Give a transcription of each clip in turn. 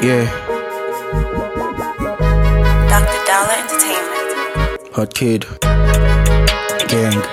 Yeah. Dr. Dollar Entertainment. Hot Kid. Gang.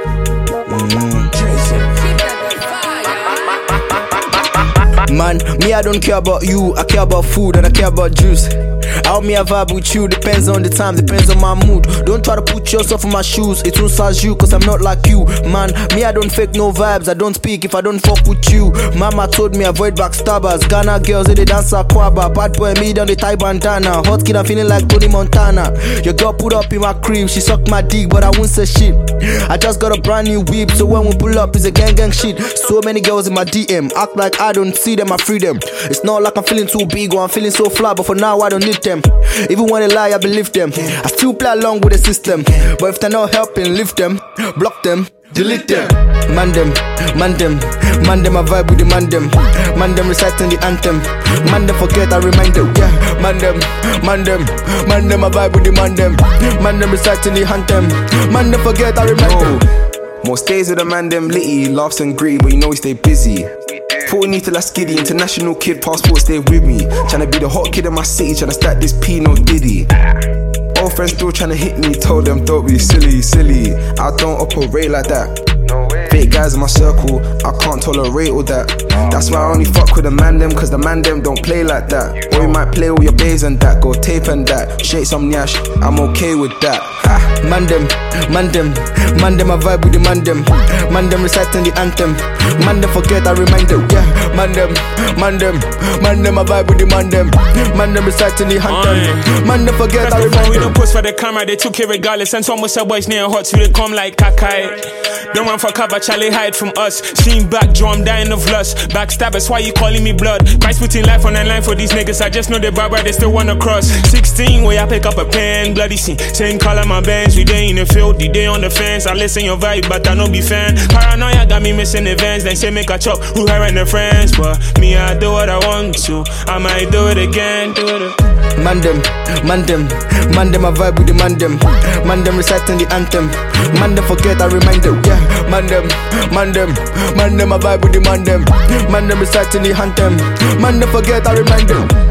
Man, me I don't care about you, I care about food and I care about juice. How me I vibe with you depends on the time, depends on my mood. Don't try to put yourself in my shoes, it won't size you cause I'm not like you. Man, me I don't fake no vibes, I don't speak if I don't fuck with you. Mama told me avoid backstabbers, Ghana girls they dance aquaba. Bad boy me down the tie bandana, hot kid I'm feeling like Tony Montana. Your girl put up in my crib, she sucked my dick but I won't say shit. I just got a brand new whip, so when we pull up it's a gang shit. So many girls in my DM, act like I don't see them, I free them. It's not like I'm feeling too big or I'm feeling so fly, but for now I don't need them. Even when they lie, I believe them. I still play along with the system, but if they're not helping, leave them, block them, delete them. Man them, I vibe with the man them reciting the anthem. Man them forget, I remind them. Yeah, man them, I vibe with the man them reciting the anthem. Man them forget, I remind them. Most days with the man them litty, laughs and greedy, but you know we stay busy. 40 till I skiddy, international kid, passport stay with me. Tryna be the hot kid in my city, tryna stack this P, no diddy. Old friends still tryna hit me, told them don't be silly. I don't operate like that. Fake guys in my circle, I can't tolerate all that. That's why I only fuck with the man them, cause the man them don't play like that. Or you might play all your bays and that, go tape and that. Shake some nyash, I'm okay with that. Man them, I vibe with the man them reciting the anthem. Man them forget, I remind them. Yeah, man them, I vibe with the man them reciting the anthem. Man them forget, I remind them. We don't post for the camera, they took it regardless. And some was a boys near hot, so they come like Kakai. Don't run for cover, Charlie hide from us. Seen back, Joe, I'm dying of lust. Backstabbers, why you calling me blood? Christ putting life on the line for these niggas. I just know they barber, they still wanna cross. 16, where I pick up a pen, bloody scene. Same color my bands, we day in the field, the day on the fence. I listen your vibe, but I no be fan. Paranoia got me missing events, then say make a chop. Who her and the friends, but me I do what I want to. I might do it again, Man them, I vibe with the man them reciting the anthem. Man them forget, I remind them. Yeah, man them, I vibe with the man them reciting the anthem. Man them forget, I remind them.